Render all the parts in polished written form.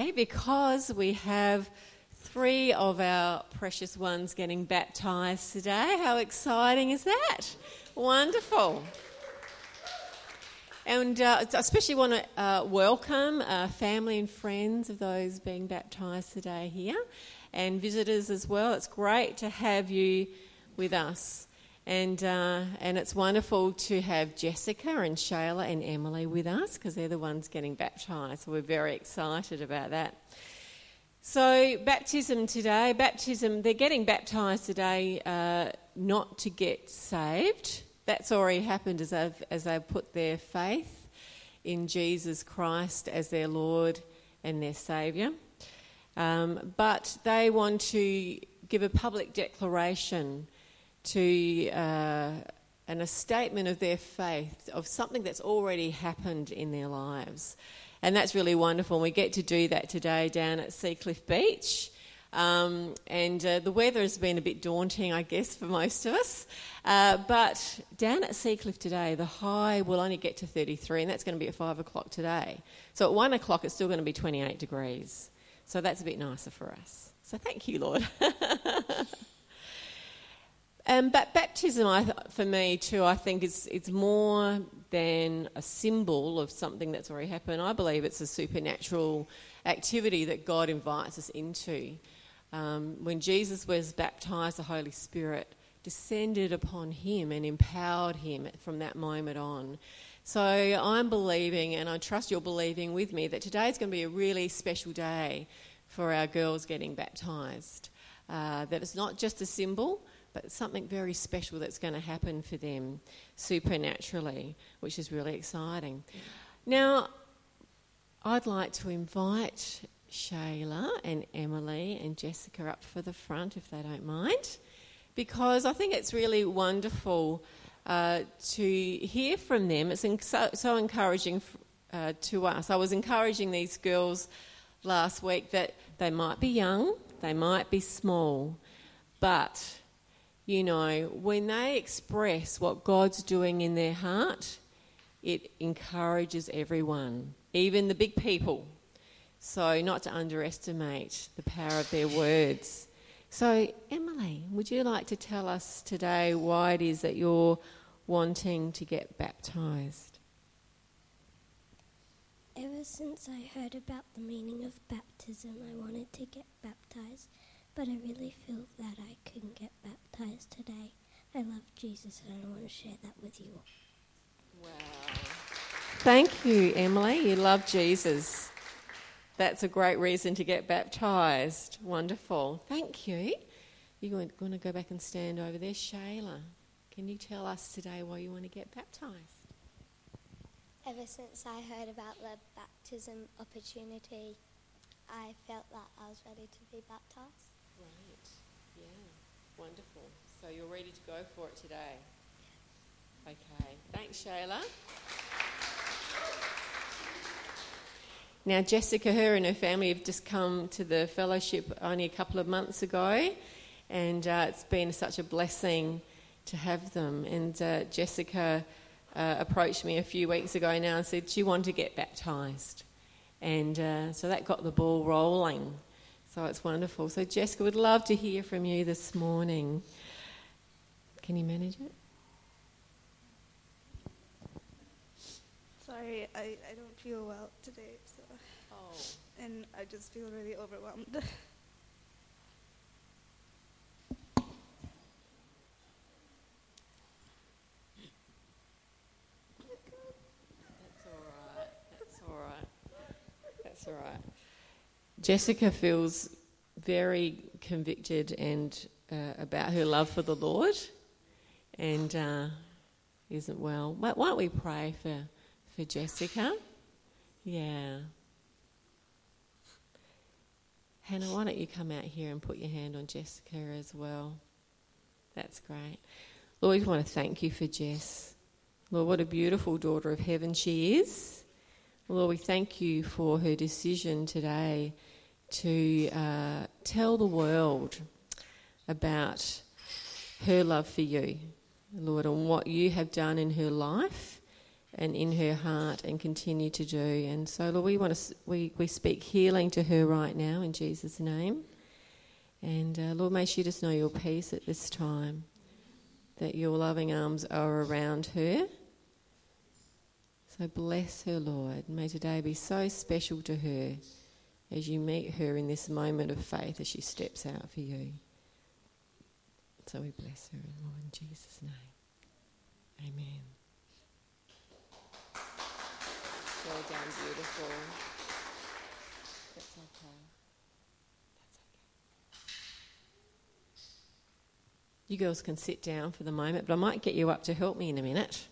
today because we have 3 of our precious ones getting baptised today. How exciting is that? Wonderful. And I especially want to welcome family and friends of those being baptised today here, and visitors as well. It's great to have you with us. And it's wonderful to have Jessica and Shayla and Emily with us because they're the ones getting baptised. So we're very excited about that. So baptism today, they're getting baptised today not to get saved. That's already happened as they've put their faith in Jesus Christ as their Lord and their Saviour. But they want to give a public declaration to and a statement of their faith, of something that's already happened in their lives. And that's really wonderful. And we get to do that today down at Seacliff Beach. And the weather has been a bit daunting, I guess, for most of us. But down at Seacliff today, the high will only get to 33, and that's going to be at 5 o'clock today. So at 1 o'clock, it's still going to be 28 degrees. So that's a bit nicer for us. So thank you, Lord. But baptism, for me too, I think it's more than a symbol of something that's already happened. I believe it's a supernatural activity that God invites us into. When Jesus was baptised, the Holy Spirit descended upon him and empowered him from that moment on. So I'm believing, and I trust you're believing with me, that today is going to be a really special day for our girls getting baptised. That it's not just a symbol, but it's something very special that's going to happen for them supernaturally, which is really exciting. Now, I'd like to invite Shayla and Emily and Jessica up for the front, if they don't mind, because I think it's really wonderful to hear from them. It's so encouraging to us. I was encouraging these girls last week that they might be young, they might be small, but you know, when they express what God's doing in their heart, it encourages everyone, even the big people. So not to underestimate the power of their words. So, Emily, would you like to tell us today why it is that you're wanting to get baptised? Ever since I heard about the meaning of baptism, I wanted to get baptised. But I really feel that I couldn't get baptised today. I love Jesus and I want to share that with you. Wow. Thank you, Emily. You love Jesus. That's a great reason to get baptised. Wonderful. Thank you. You're going to go back and stand over there. Shayla, can you tell us today why you want to get baptised? Ever since I heard about the baptism opportunity, I felt that I was ready to be baptised. Right, yeah, wonderful. So you're ready to go for it today? Okay, thanks Shayla. Now Jessica, her and her family have just come to the fellowship only a couple of months ago, and it's been such a blessing to have them. And Jessica approached me a few weeks ago now and said she wanted to get baptised. And so that got the ball rolling. So it's wonderful. So Jessica, would love to hear from you this morning. Can you manage it? Sorry, I don't feel well today, so and I just feel really overwhelmed. That's all right. Jessica feels very convicted and about her love for the Lord, and isn't well. Why don't we pray for Jessica? Yeah. Hannah, why don't you come out here and put your hand on Jessica as well? That's great. Lord, we want to thank you for Jess. Lord, what a beautiful daughter of heaven she is. Lord, we thank you for her decision today to tell the world about her love for you, Lord, and what you have done in her life and in her heart and continue to do. And so, Lord, we speak healing to her right now in Jesus' name. And Lord, may she just know your peace at this time, that your loving arms are around her. So bless her, Lord. May today be so special to her as you meet her in this moment of faith as she steps out for you. So we bless her, Lord, in Jesus' name. Amen. Well done, beautiful. That's okay. You girls can sit down for the moment, but I might get you up to help me in a minute.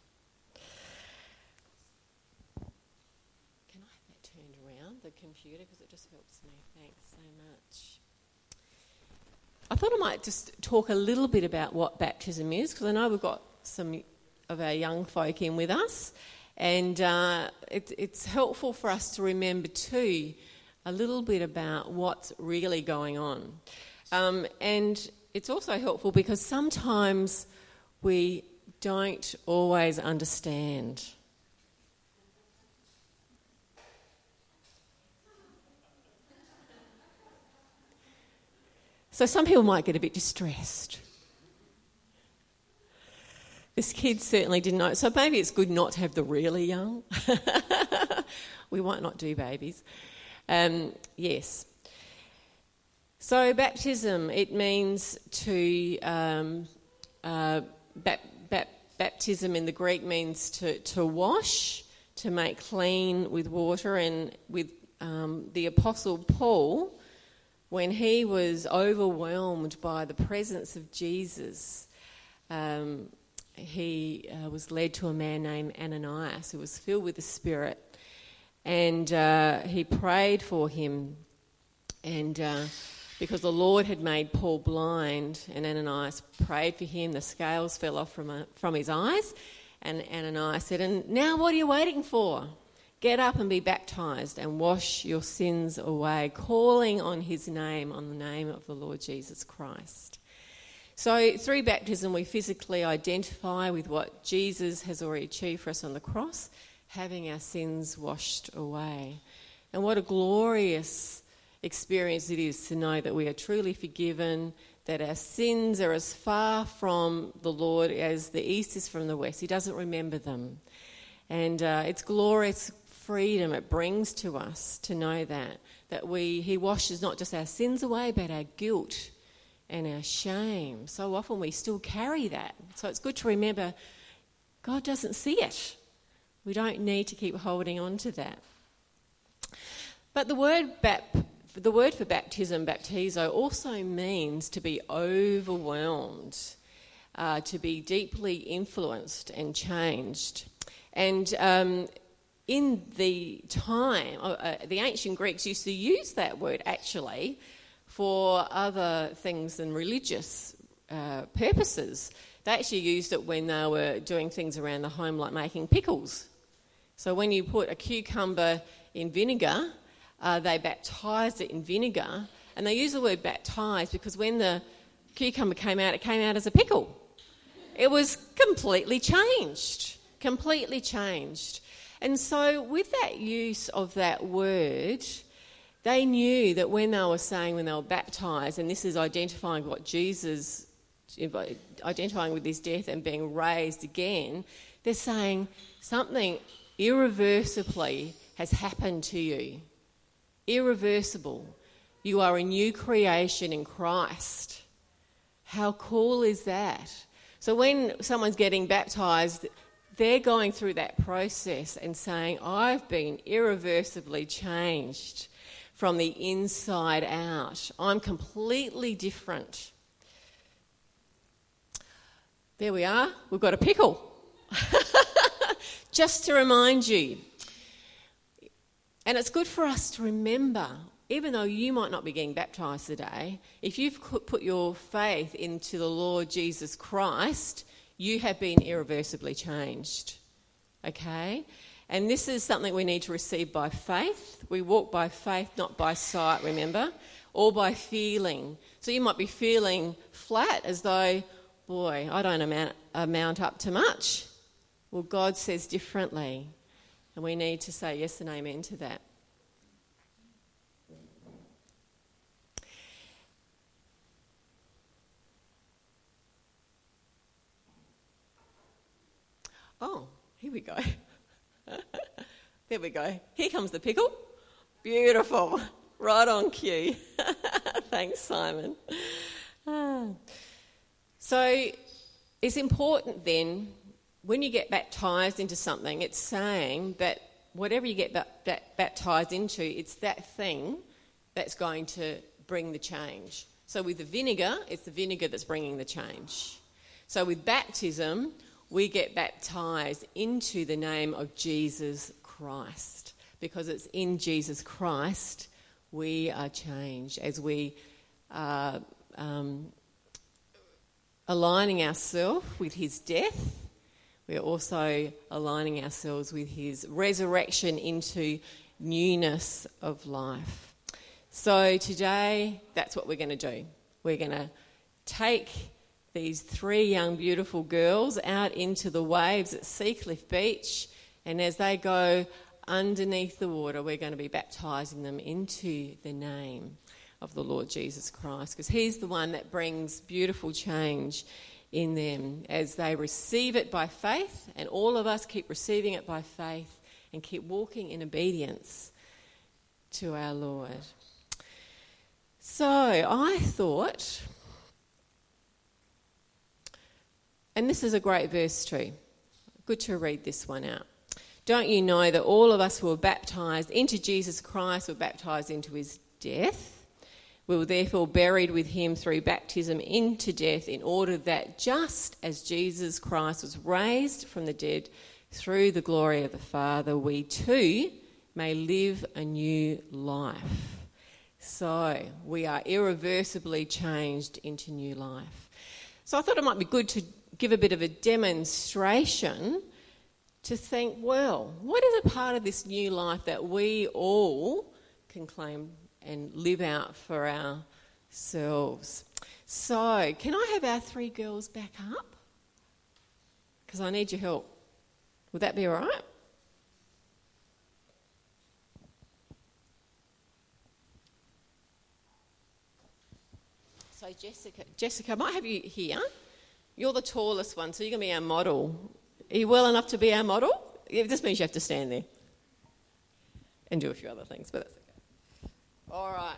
Can I have that turned around, the computer, because it just helps me. Thanks so much. I thought I might just talk a little bit about what baptism is, because I know we've got some of our young folk in with us, and it's helpful for us to remember too a little bit about what's really going on. And it's also helpful because sometimes we don't always understand. So some people might get a bit distressed. This kid certainly didn't know. So maybe it's good not to have the really young. We might not do babies. Yes. So baptism, it means to... baptism in the Greek means to wash, to make clean with water. And with the Apostle Paul, when he was overwhelmed by the presence of Jesus, he was led to a man named Ananias who was filled with the Spirit, and he prayed for him, and because the Lord had made Paul blind, and Ananias prayed for him, the scales fell off from his eyes, and Ananias said, "And now what are you waiting for? Get up and be baptised and wash your sins away, calling on his name, on the name of the Lord Jesus Christ." So through baptism, we physically identify with what Jesus has already achieved for us on the cross, having our sins washed away. And what a glorious experience it is to know that we are truly forgiven, that our sins are as far from the Lord as the east is from the west. He doesn't remember them. And it's glorious freedom it brings to us to know that he washes not just our sins away, but our guilt and our shame. So often we still carry that. So it's good to remember God doesn't see it. We don't need to keep holding on to that. But the word for baptism, baptizo, also means to be overwhelmed, to be deeply influenced and changed. And in the time, the ancient Greeks used to use that word actually for other things than religious purposes. They actually used it when they were doing things around the home, like making pickles. So when you put a cucumber in vinegar, they baptised it in vinegar. And they use the word baptised because when the cucumber came out, it came out as a pickle. It was completely changed. And so with that use of that word, they knew that when they were baptised, and this is identifying what Jesus, identifying with his death and being raised again, they're saying something irreversibly has happened to you. Irreversible. You are a new creation in Christ. How cool is that? So when someone's getting baptised, they're going through that process and saying, I've been irreversibly changed from the inside out. I'm completely different. There we are. We've got a pickle. Just to remind you. And it's good for us to remember, even though you might not be getting baptised today, if you've put your faith into the Lord Jesus Christ, you have been irreversibly changed. Okay? And this is something we need to receive by faith. We walk by faith, not by sight, remember? Or by feeling. So you might be feeling flat, as though, boy, I don't amount up to much. Well, God says differently, and we need to say yes and amen to that. Oh, here we go. There we go. Here comes the pickle. Beautiful. Right on cue. Thanks, Simon. So it's important then, when you get baptised into something, it's saying that whatever you get baptised into, it's that thing that's going to bring the change. So with the vinegar, it's the vinegar that's bringing the change. So with baptism, we get baptised into the name of Jesus Christ, because it's in Jesus Christ we are changed as we are aligning ourselves with his death. We are also aligning ourselves with his resurrection into newness of life. So today, that's what we're going to do. We're going to take these 3 young, beautiful girls out into the waves at Seacliff Beach, and as they go underneath the water, we're going to be baptising them into the name of the Lord Jesus Christ, because he's the one that brings beautiful change in them as they receive it by faith, and all of us keep receiving it by faith and keep walking in obedience to our Lord. So I thought, and this is a great verse too, good to read this one out. Don't you know that all of us who were baptised into Jesus Christ were baptised into his death? We were therefore buried with him through baptism into death, in order that just as Jesus Christ was raised from the dead through the glory of the Father, we too may live a new life. So we are irreversibly changed into new life. So I thought it might be good to give a bit of a demonstration to think, well, what is a part of this new life that we all can claim and live out for ourselves? So, can I have our 3 girls back up? Because I need your help. Would that be all right? So, Jessica, I might have you here. You're the tallest one, so you're going to be our model. Are you well enough to be our model? It just means you have to stand there and do a few other things, but that's okay. All right.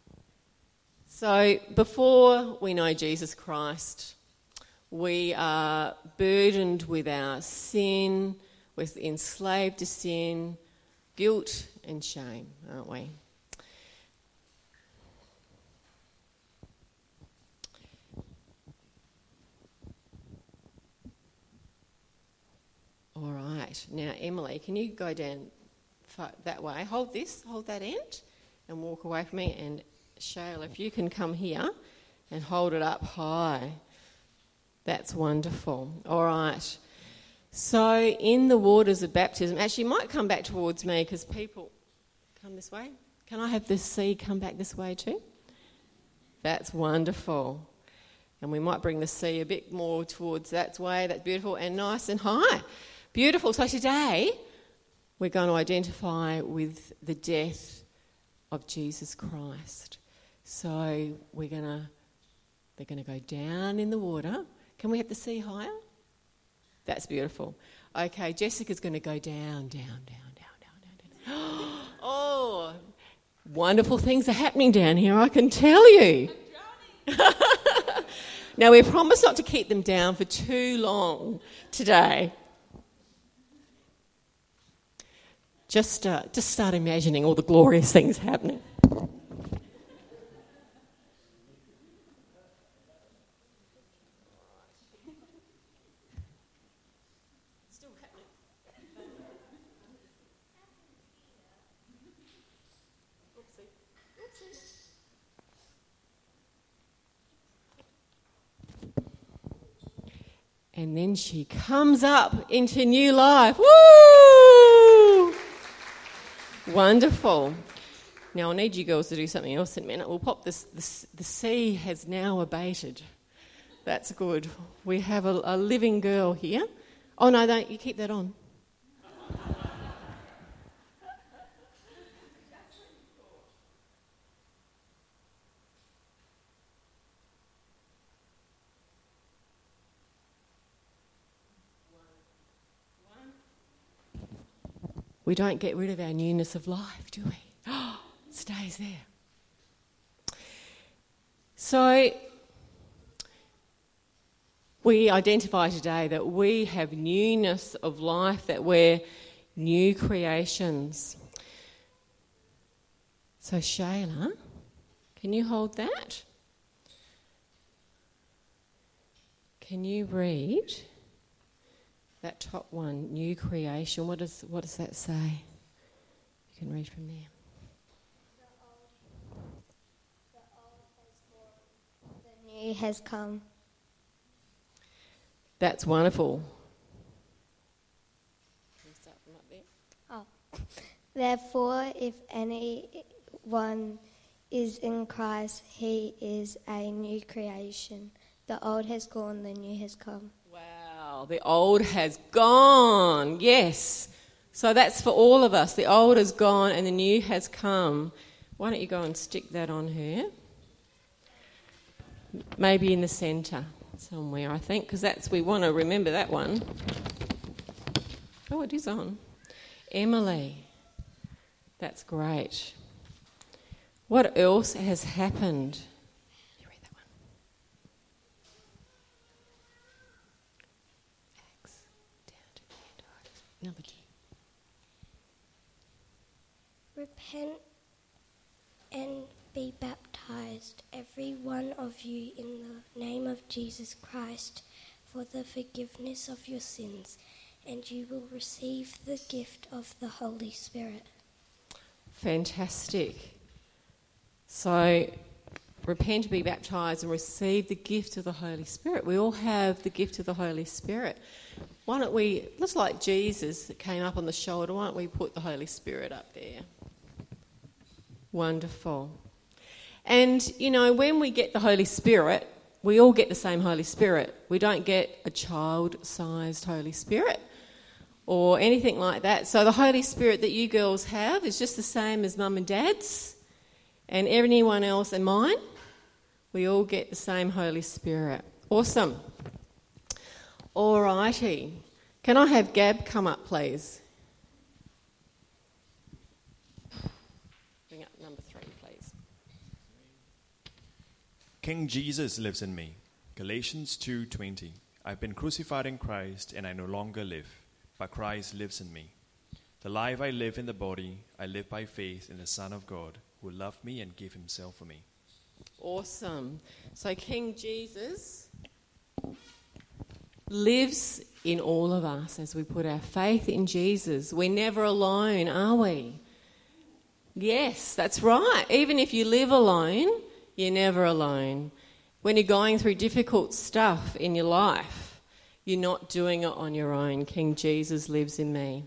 So before we know Jesus Christ, we are burdened with our sin, we're enslaved to sin, guilt and shame, aren't we? All right. Now, Emily, can you go down that way? Hold that end and walk away from me. And Shayla, if you can come here and hold it up high. That's wonderful. All right. So in the waters of baptism, actually you might come back towards me because people come this way. Can I have the sea come back this way too? That's wonderful. And we might bring the sea a bit more towards that way. That's beautiful and nice and high. Beautiful. So today we're going to identify with the death of Jesus Christ. So they're going to go down in the water. Can we have the sea higher? That's beautiful. Okay, Jessica's going to go down. Oh, wonderful things are happening down here, I can tell you. Now, we promise not to keep them down for too long today. Just start imagining all the glorious things happening. Still happening. Oopsie. And then she comes up into new life. Woo! Wonderful. Now, I need you girls to do something else in a minute. We'll pop this. The sea has now abated. That's good. We have a living girl here. Oh, no, don't. You keep that on. We don't get rid of our newness of life, do we? Oh, it stays there. So we identify today that we have newness of life, that we're new creations. So Shayla, can you hold that? Can you read that top one, new creation? What does that say? You can read from there. The old has gone, the new has come. That's wonderful. Can you start from up there? Oh. Therefore, if anyone is in Christ, he is a new creation. The old has gone, the new has come. Wow, the old has gone. Yes. So that's for all of us. The old has gone and the new has come. Why don't you go and stick that on her? Maybe in the centre somewhere, I think, because we want to remember that one. Oh, it is on. Emily. That's great. What else has happened? You read that one. Acts, down to the end. Number 2. Repent and be baptized, every one of you, in the name of Jesus Christ, for the forgiveness of your sins, and you will receive the gift of the Holy Spirit. Fantastic. So, repent, be baptised and receive the gift of the Holy Spirit. We all have the gift of the Holy Spirit. Why don't we, just like Jesus that came up on the shoulder, why don't we put the Holy Spirit up there? Wonderful. And, you know, when we get the Holy Spirit, we all get the same Holy Spirit. We don't get a child-sized Holy Spirit or anything like that. So the Holy Spirit that you girls have is just the same as Mum and Dad's and anyone else and mine. We all get the same Holy Spirit. Awesome. All righty. Can I have Gab come up, please? Bring up number 3, please. King Jesus lives in me. Galatians 2:20. I've been crucified in Christ, and I no longer live, but Christ lives in me. The life I live in the body, I live by faith in the Son of God, who loved me and gave himself for me. Awesome. So King Jesus lives in all of us as we put our faith in Jesus. We're never alone, are we? Yes, that's right. Even if you live alone, you're never alone. When you're going through difficult stuff in your life, you're not doing it on your own. King Jesus lives in me.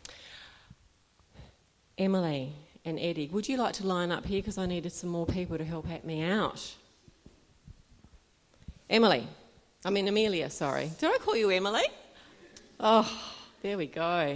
Emily and Eddie, would you like to line up here because I needed some more people to help me out? Amelia, sorry. Did I call you Emily? Oh, there we go.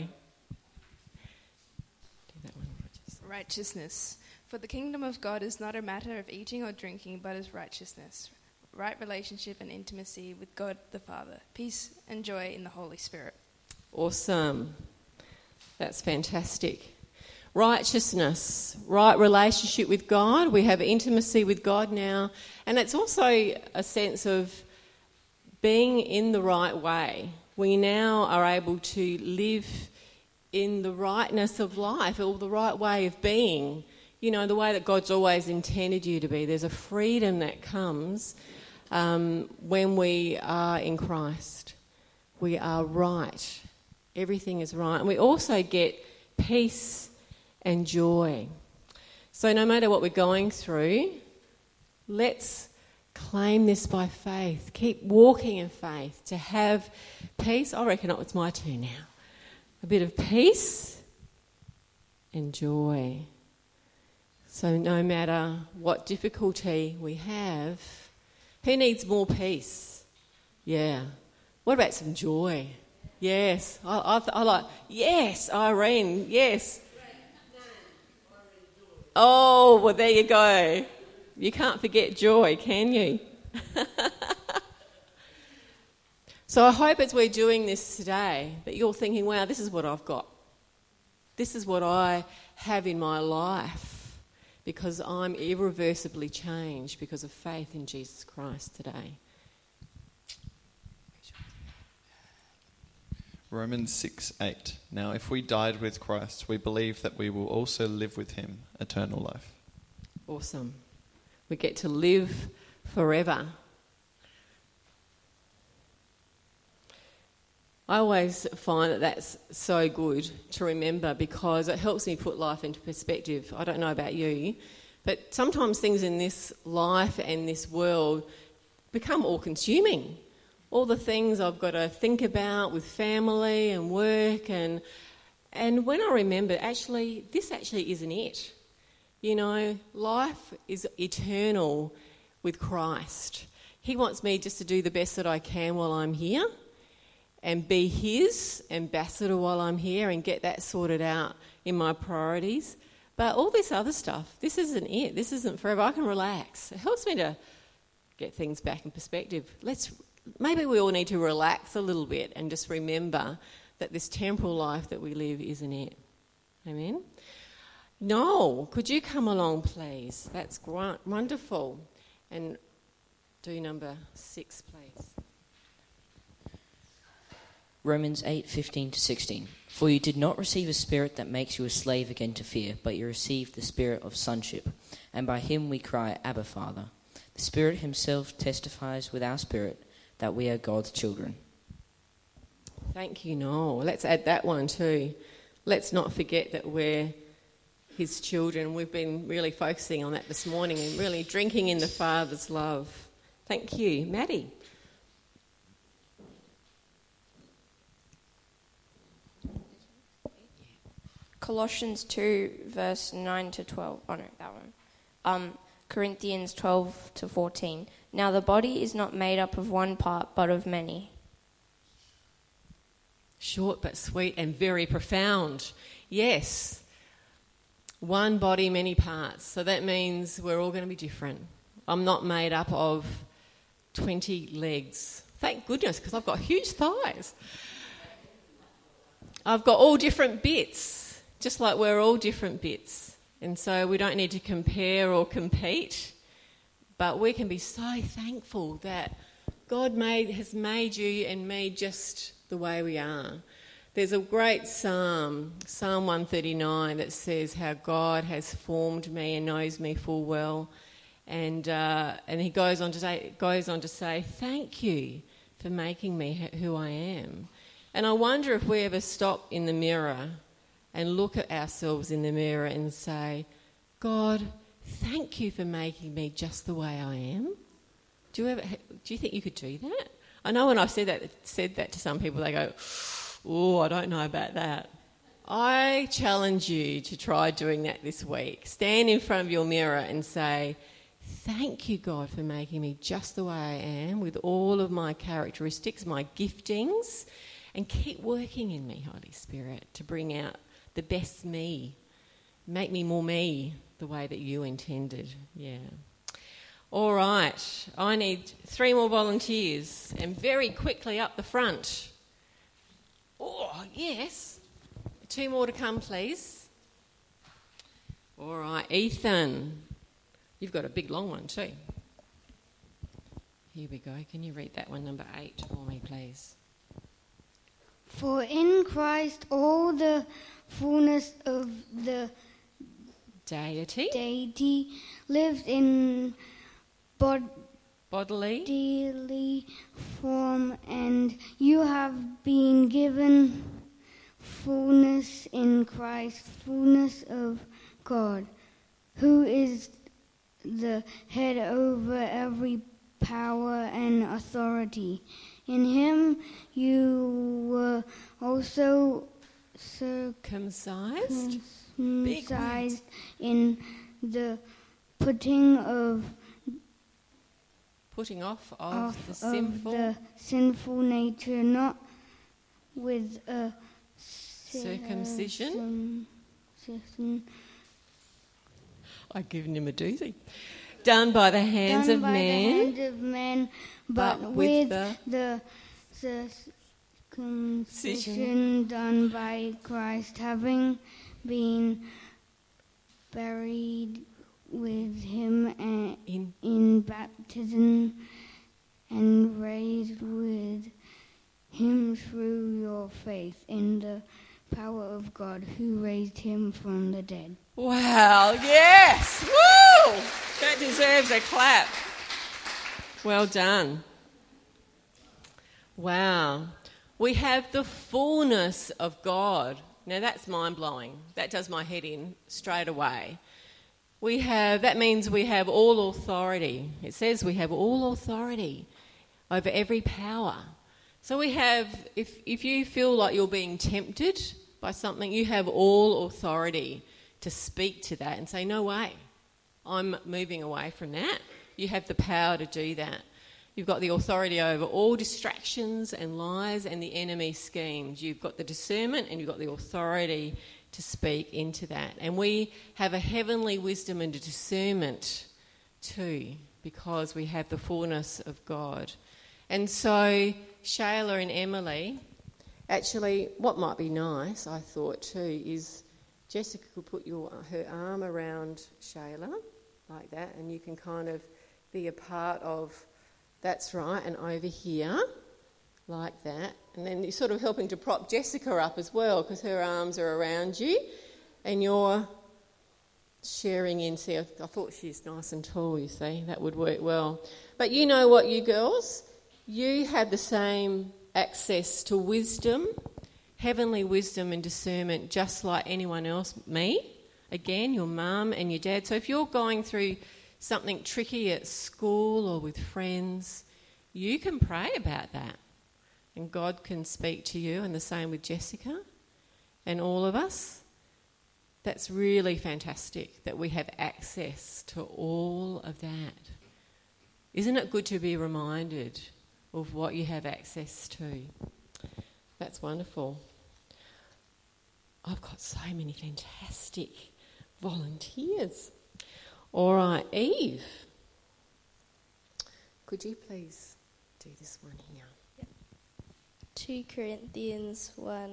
Do that one. Righteousness. For the kingdom of God is not a matter of eating or drinking, but is righteousness, right relationship and intimacy with God the Father, peace and joy in the Holy Spirit. Awesome. That's fantastic. Righteousness, right relationship with God. We have intimacy with God now. And it's also a sense of being in the right way. We now are able to live in the rightness of life, or the right way of being. You know, the way that God's always intended you to be. There's a freedom that comes when we are in Christ. We are right. Everything is right. And we also get peace and joy. So no matter what we're going through, let's claim this by faith. Keep walking in faith to have peace. I reckon it's my turn now. A bit of peace and joy. So no matter what difficulty we have, who needs more peace? Yeah. What about some joy? Yes. I like, yes, Irene, yes. Oh, well, there you go. You can't forget joy, can you? So I hope as we're doing this today that you're thinking, wow, this is what I've got. This is what I have in my life because I'm irreversibly changed because of faith in Jesus Christ today. Romans 6:8. Now, if we died with Christ, we believe that we will also live with him eternal life. Awesome. We get to live forever. I always find that that's so good to remember because it helps me put life into perspective. I don't know about you, but sometimes things in this life and this world become all-consuming. All the things I've got to think about with family and work and when I remember, actually, this actually isn't it. You know, life is eternal with Christ. He wants me just to do the best that I can while I'm here and be his ambassador while I'm here and get that sorted out in my priorities. But all this other stuff, this isn't it. This isn't forever. I can relax. It helps me to get things back in perspective. Maybe we all need to relax a little bit and just remember that this temporal life that we live isn't it. Amen? Noel, could you come along, please? That's wonderful. And do number 6, please. Romans 8:15-16. For you did not receive a spirit that makes you a slave again to fear, but you received the spirit of sonship, and by him we cry, Abba, Father. The Spirit himself testifies with our spirit that we are God's children. Thank you, Noel. Let's add that one too. Let's not forget that we're his children. We've been really focusing on that this morning and really drinking in the Father's love. Thank you. Maddie. Colossians 2, verse 9 to 12. Oh, no, that one. Corinthians 12 to 14. Now the body is not made up of one part, but of many. Short but sweet and very profound. Yes. One body, many parts. So that means we're all going to be different. I'm not made up of 20 legs. Thank goodness, because I've got huge thighs. I've got all different bits, just like we're all different bits. And so we don't need to compare or compete, but we can be so thankful that God has made you and me just the way we are. There's a great psalm, Psalm 139, that says how God has formed me and knows me full well. And he goes on to say, thank you for making me who I am. And I wonder if we ever stop in the mirror and look at ourselves in the mirror and say, God, thank you for making me just the way I am. Do you think you could do that? I know when I've said that to some people, they go, oh, I don't know about that. I challenge you to try doing that this week. Stand in front of your mirror and say, thank you, God, for making me just the way I am with all of my characteristics, my giftings, and keep working in me, Holy Spirit, to bring out the best me. Make me more me the way that you intended. Yeah. All right. I need 3 more volunteers and very quickly up the front. Oh, yes. 2 more to come, please. All right. Ethan. You've got a big long one too. Here we go. Can you read that one, number 8, for me, please? For in Christ all the fullness of the deity lives in bodily form, and you have been given fullness in Christ, fullness of God, who is the head over every power and authority. In him you were also circumcised in the putting off of the sinful the sinful nature, not with a Circumcision. I've given him a doozy. Done by the hands of men, but with the circumcision done by Christ, having been buried with him in baptism and raised with him through your faith in the power of God who raised him from the dead. Wow, yes! Woo! That deserves a clap. Well done. Wow. We have the fullness of God. Now that's mind-blowing. That does my head in straight away. That means we have all authority. It says we have all authority over every power. So we have, if you feel like you're being tempted by something, you have all authority to speak to that and say, no way, I'm moving away from that. You have the power to do that. You've got the authority over all distractions and lies and the enemy schemes. You've got the discernment and you've got the authority to speak into that. And we have a heavenly wisdom and a discernment too, because we have the fullness of God. And so Shayla and Emily, actually what might be nice, I thought too, is Jessica could put her arm around Shayla like that, and you can kind of be a part of, that's right, and over here like that. And then you're sort of helping to prop Jessica up as well, because her arms are around you and you're sharing in. See, I thought she's nice and tall, you see. That would work well. But you know what, you girls? You have the same access to wisdom, heavenly wisdom and discernment, just like anyone else. Me, again, your mum and your dad. So if you're going through something tricky at school or with friends, you can pray about that. And God can speak to you, and the same with Jessica and all of us. That's really fantastic that we have access to all of that. Isn't it good to be reminded of what you have access to? That's wonderful. I've got so many fantastic volunteers. All right, Eve, could you please do this one here? 2 Corinthians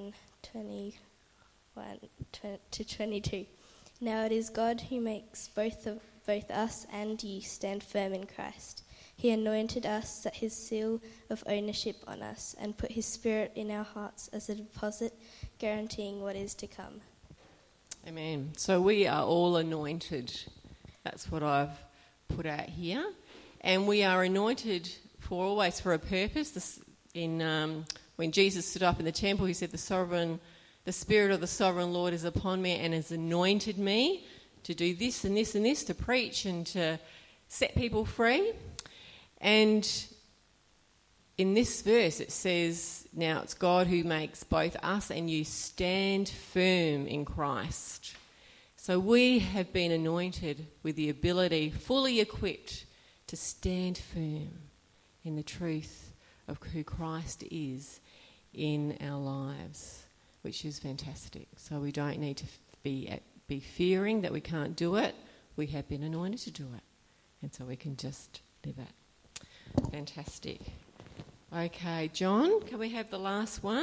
1:21-22. Now it is God who makes both us and you stand firm in Christ. He anointed us, set his seal of ownership on us, and put his Spirit in our hearts as a deposit, guaranteeing what is to come. Amen. So we are all anointed. That's what I've put out here. And we are anointed always for a purpose. When Jesus stood up in the temple, he said, the Spirit of the Sovereign Lord is upon me and has anointed me to do this and this and this, to preach and to set people free. And in this verse it says, now it's God who makes both us and you stand firm in Christ. So we have been anointed with the ability, fully equipped, to stand firm in the truth of who Christ is in our lives, which is fantastic. So we don't need to be fearing that we can't do it. We have been anointed to do it. And so we can just live it. Fantastic. Okay, John, can we have the last one?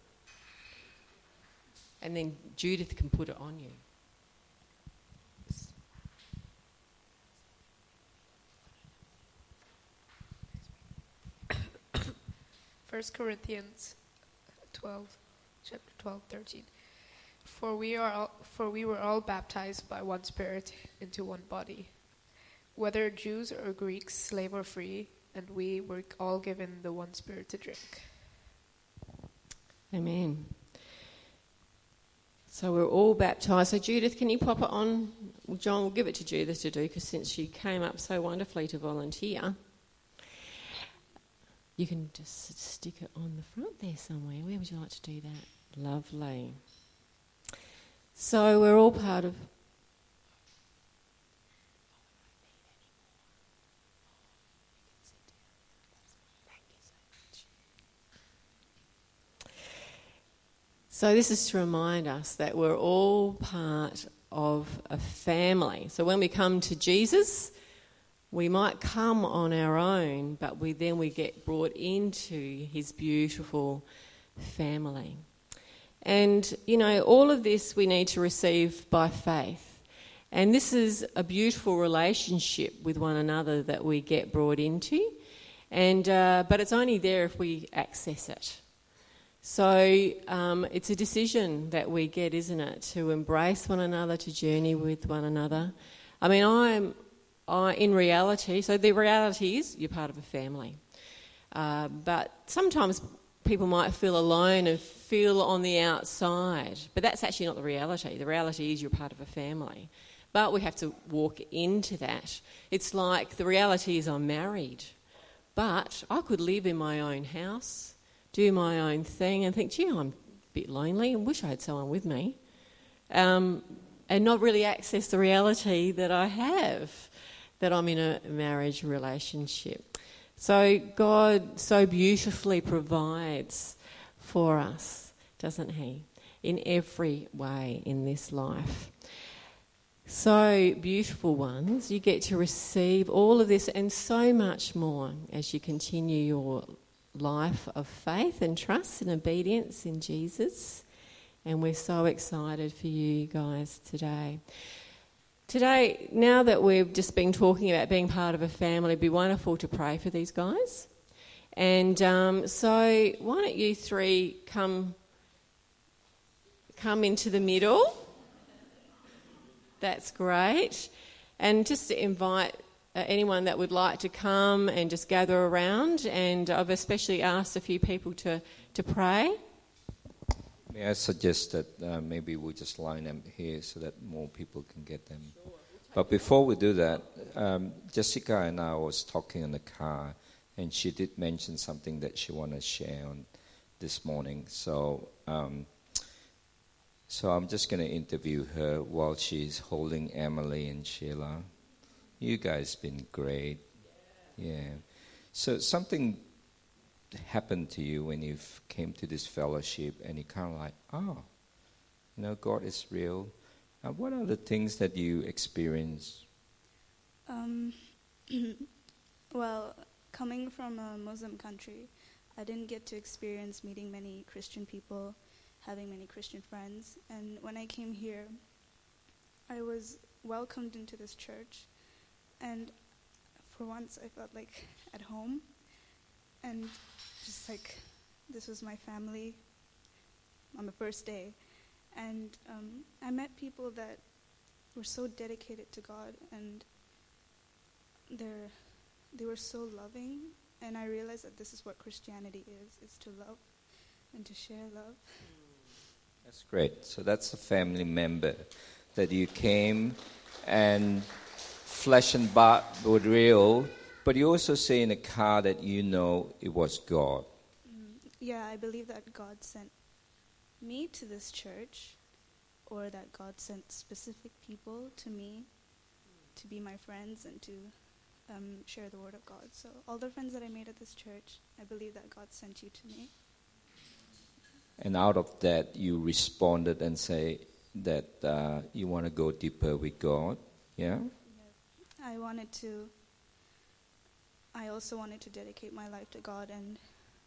And then Judith can put it on you. 1 Corinthians 12:13. For we were all baptized by one Spirit into one body, whether Jews or Greeks, slave or free, and we were all given the one Spirit to drink. Amen. So we're all baptised. So Judith, can you pop it on? Well, John, we'll give it to Judith to do, because since she came up so wonderfully to volunteer, you can just stick it on the front there somewhere. Where would you like to do that? Lovely. So we're all part of... So this is to remind us that we're all part of a family. So when we come to Jesus, we might come on our own, but we get brought into his beautiful family. And, all of this we need to receive by faith. And this is a beautiful relationship with one another that we get brought into. And but it's only there if we access it. So it's a decision that we get, isn't it, to embrace one another, to journey with one another. I mean, in reality, so the reality is you're part of a family. But sometimes people might feel alone and feel on the outside. But that's actually not the reality. The reality is you're part of a family. But we have to walk into that. It's like the reality is I'm married. But I could live in my own house, do my own thing and think, gee, I'm a bit lonely and wish I had someone with me. And not really access the reality that I have, that I'm in a marriage relationship. So God so beautifully provides for us, doesn't he, in every way in this life. So, beautiful ones, you get to receive all of this and so much more as you continue your life of faith and trust and obedience in Jesus. And we're so excited for you guys today. Today, now that we've just been talking about being part of a family, it'd be wonderful to pray for these guys. And so why don't you three come into the middle? That's great. And just to invite anyone that would like to come and just gather around. And I've especially asked a few people to pray. May I suggest that maybe we just line them here so that more people can get them. Sure. But before we do that, Jessica and I was talking in the car, and she did mention something that she wanted to share on this morning. So I'm just going to interview her while she's holding Emily and Sheila. You guys been great. Yeah. So something happened to you when you came to this fellowship and you kind of like, God is real. What are the things that you experienced? Well, coming from a Muslim country, I didn't get to experience meeting many Christian people, having many Christian friends. And when I came here, I was welcomed into this church. And for once, I felt like at home. And just like this was my family on the first day. And I met people that were so dedicated to God, and they were so loving. And I realized that this is what Christianity is to love and to share love. That's great. So that's a family member that you came and flesh and blood were real, but you also say in the car that it was God. Yeah, I believe that God sent me to this church, or that God sent specific people to me to be my friends and to share the word of God. So all the friends that I made at this church, I believe that God sent you to me. And out of that, you responded and say that you want to go deeper with God, yeah? I also wanted to dedicate my life to God and,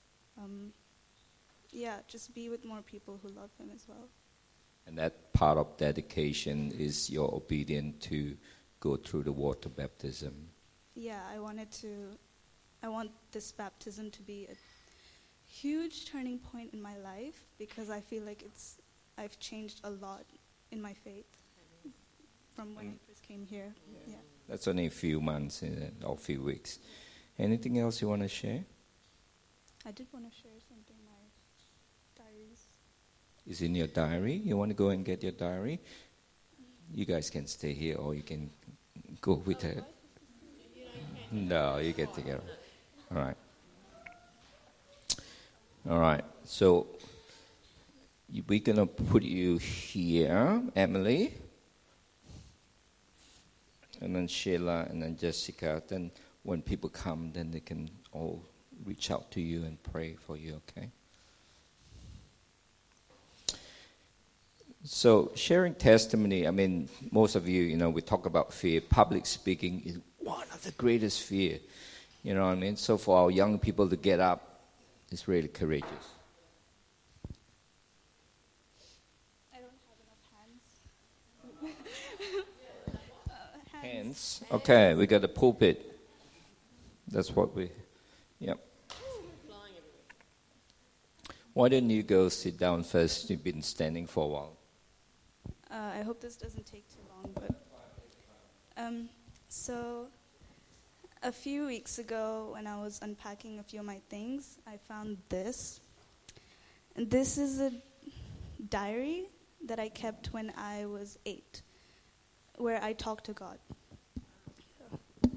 just be with more people who love Him as well. And that part of dedication is your obedience to go through the water baptism. Yeah, I want this baptism to be a huge turning point in my life, because I feel like I've changed a lot in my faith from when I first came here. Yeah. That's only a few months or a few weeks. Anything else you want to share? I did want to share something, my diaries. Is in your diary? You want to go and get your diary? You guys can stay here, or you can go with her. No, you get together. All right. So we're going to put you here, Emily, and then Sheila, and then Jessica. Then when people come, then they can all reach out to you and pray for you, okay? So sharing testimony, I mean, most of you, we talk about fear. Public speaking is one of the greatest fear. You know what I mean? So for our young people to get up is really courageous. I don't have enough hands. Hands? Okay, we got a pulpit. That's what yep. Why don't you go sit down first? You've been standing for a while. I hope this doesn't take too long, but so a few weeks ago when I was unpacking a few of my things, I found this. And this is a diary that I kept when I was 8, where I talked to God. Can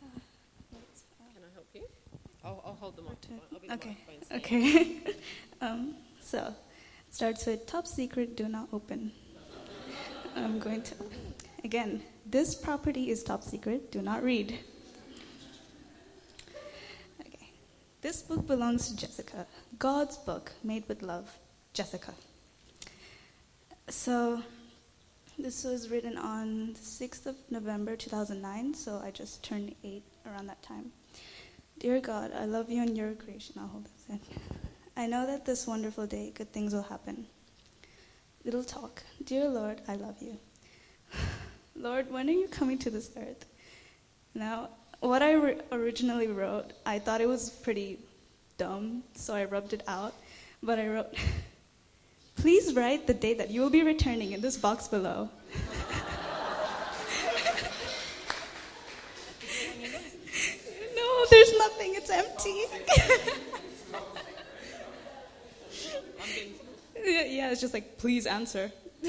I help you? I'll hold the microphone. I'll be the microphone stand. Okay. So it starts with top secret, do not open. I'm going to, again, this property is top secret, do not read. Okay. This book belongs to Jessica. God's book, made with love, Jessica. So this was written on the 6th of November 2009, so I just turned 8 around that time. Dear God, I love you and your creation. I'll hold this in. I know that this wonderful day, good things will happen. Little talk. Dear Lord, I love you. Lord, when are you coming to this earth? Now, what I originally wrote, I thought it was pretty dumb, so I rubbed it out. But I wrote, please write the date that you will be returning in this box below. No, there's nothing. It's empty. Yeah, it's just like, please answer.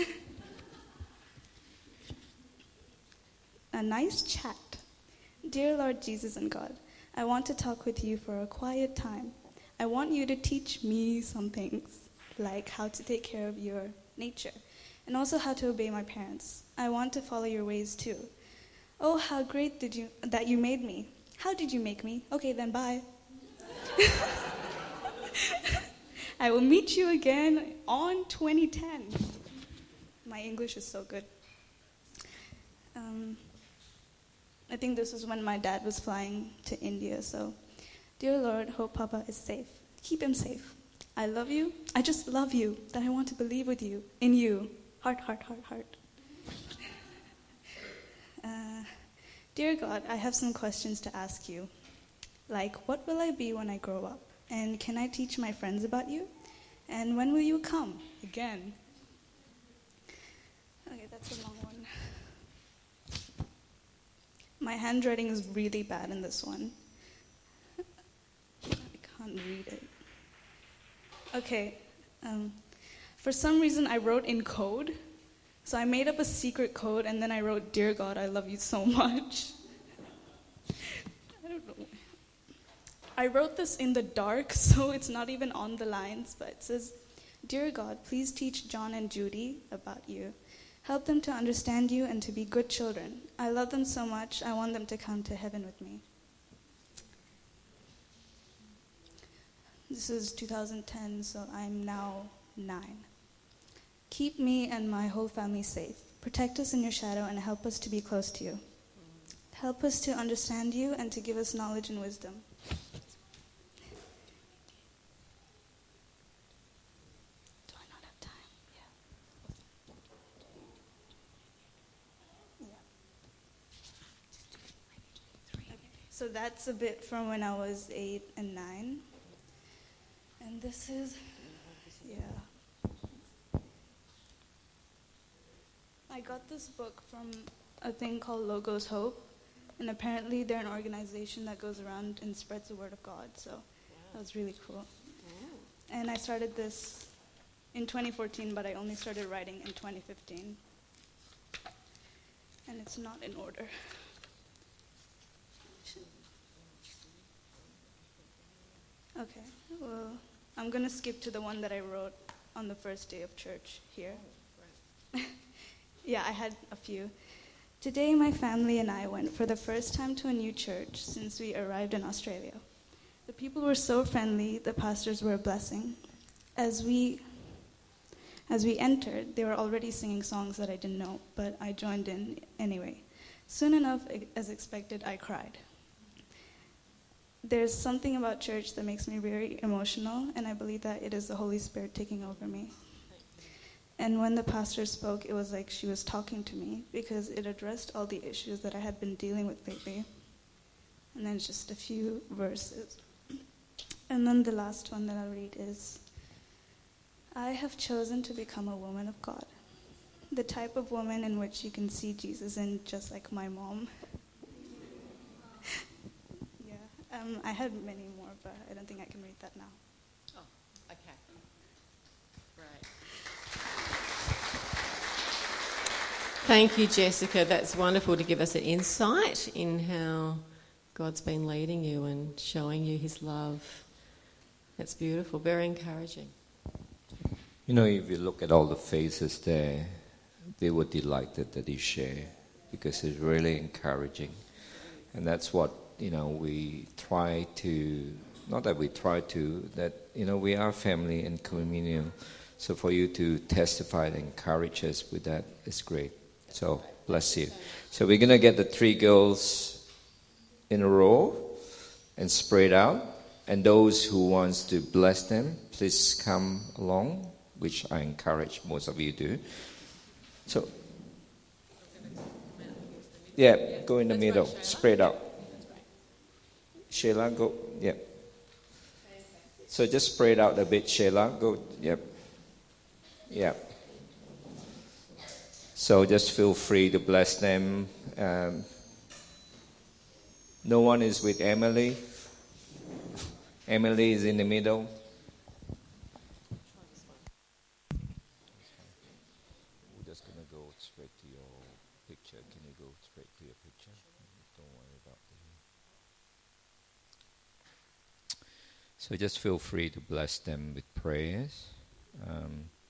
A nice chat. Dear Lord Jesus and God, I want to talk with you for a quiet time. I want you to teach me some things, like how to take care of your nature, and also how to obey my parents. I want to follow your ways too. Oh, how great that you made me. How did you make me? Okay, then bye. I will meet you again on 2010. My English is so good. I think this was when my dad was flying to India. So, dear Lord, hope Papa is safe. Keep him safe. I love you. I just love you. That I want to believe with you, in you. Heart, heart, heart, heart. Dear God, I have some questions to ask you. Like, what will I be when I grow up? And can I teach my friends about you? And when will you come again? Okay, that's a long one. My handwriting is really bad in this one. I can't read it. Okay. For some reason, I wrote in code. So I made up a secret code, and then I wrote, Dear God, I love you so much. I don't know. I wrote this in the dark, so it's not even on the lines, but it says, Dear God, please teach John and Judy about you. Help them to understand you and to be good children. I love them so much, I want them to come to heaven with me. This is 2010, so I'm now 9. Keep me and my whole family safe. Protect us in your shadow and help us to be close to you. Help us to understand you and to give us knowledge and wisdom. Do I not have time? Yeah. Okay. So that's a bit from when I was 8 and 9. And this is, I got this book from a thing called Logos Hope, and apparently they're an organization that goes around and spreads the word of God, so that was really cool. And I started this in 2014, but I only started writing in 2015. And it's not in order. Okay, well, I'm going to skip to the one that I wrote on the first day of church here. Yeah, I had a few. Today, my family and I went for the first time to a new church since we arrived in Australia. The people were so friendly, the pastors were a blessing. As we As we entered, they were already singing songs that I didn't know, but I joined in anyway. Soon enough, as expected, I cried. There's something about church that makes me very emotional, and I believe that it is the Holy Spirit taking over me. And when the pastor spoke, it was like she was talking to me, because it addressed all the issues that I had been dealing with lately. And then just a few verses. And then the last one that I'll read is, I have chosen to become a woman of God, the type of woman in which you can see Jesus in, just like my mom. I had many more, but I don't think I can read that now. Oh, okay. Great. Thank you, Jessica. That's wonderful to give us an insight in how God's been leading you and showing you his love. That's beautiful, very encouraging. You know, if you look at all the faces there, they were delighted that you share, because it's really encouraging. And that's what, we try to, not that we try to, that, we are family and communion. So for you to testify and encourage us with that is great. So, bless you. So we're going to get the 3 girls in a row and spread out. And those who wants to bless them, please come along, which I encourage most of you do. So, go in the middle, spread out. Sheila, go, So just spread out a bit, Sheila, go, So just feel free to bless them. No one is with Emily. Emily is in the middle. We're just going to go straight to your picture. Can you go straight to your picture? Don't worry about it. So just feel free to bless them with prayers.